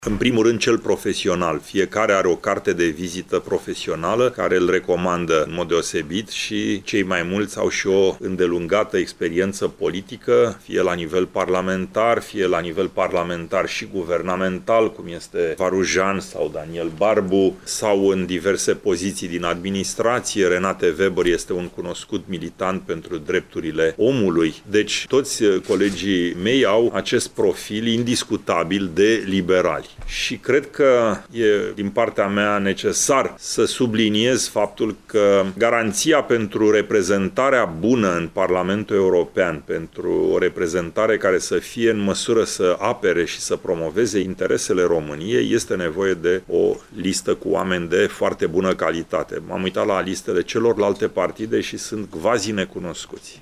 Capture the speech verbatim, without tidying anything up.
În primul rând, cel profesional. Fiecare are o carte de vizită profesională care îl recomandă în mod deosebit și cei mai mulți au și o îndelungată experiență politică, fie la nivel parlamentar, fie la nivel parlamentar și guvernamental, cum este Varujan sau Daniel Barbu, sau în diverse poziții din administrație. Renate Weber este un cunoscut militant pentru drepturile omului. Deci, toți colegii mei au acest profil indiscutabil de liberali. Și cred că e din partea mea necesar să subliniez faptul că garanția pentru reprezentarea bună în Parlamentul European, pentru o reprezentare care să fie în măsură să apere și să promoveze interesele României, este nevoie de o listă cu oameni de foarte bună calitate. M-am uitat la listele celorlalte partide și sunt quasi necunoscuți.